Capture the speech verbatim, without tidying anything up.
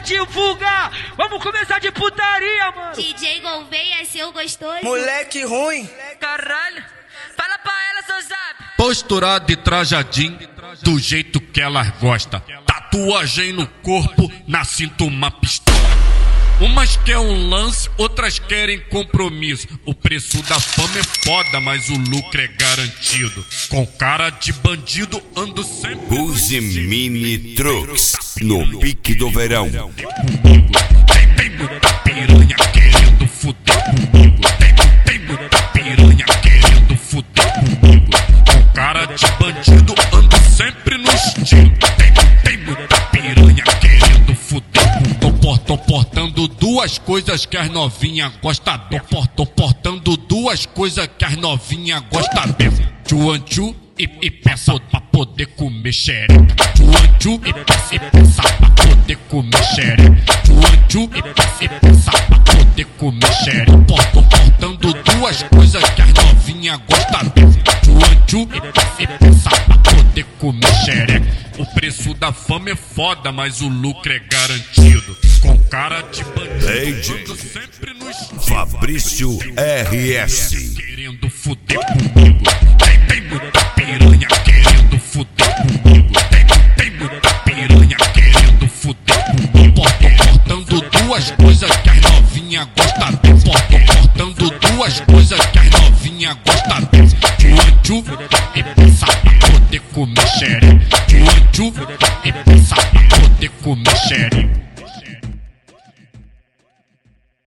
divulgar. Vamos começar de putaria, mano. D J Gouveia, seu gostoso. Moleque ruim. Caralho. Fala pra ela, seu zap. Posturado e trajadinho, do jeito que elas gostam. Tatuagem no corpo, na cinta uma pistola. Umas querem um lance, outras querem compromisso. O preço da fama é foda, mas o lucro é garantido. Com cara de bandido, ando sempre. Use Mini Trucks no pique do verão. Tem, tem muita piranha querendo fuder comigo. Tem, tem muita piranha querendo fuder comigo. Com cara de bandido, ando sempre no estilo. Tem, tem muita piranha querendo fuder comigo. Tô, tô portando duas coisas que as novinhas gostam. Tô, tô portando duas coisas que as novinhas gostam. Tchuanchu e, e peça pra poder comer xereca. Tchuanchu e peça, e peça pra poder comer xereca. Tchuanchu e peça, e peça pra poder comer xereca. Tô portando duas coisas que as novinhas gostam. Tchuanchu e peça, e peça pra poder comer xereca. O preço da fama é foda, mas o lucro é garantido. Com cara de bandido, sempre no estilo. Fabrício R S. Querendo fuder comigo. Tem, tem muita piranha querendo fuder comigo. Tem, tem muita piranha querendo fuder comigo. Tô portando duas coisas que as novinhas gostam. Tô portando duas coisas que as novinhas gostam. Tchuanchu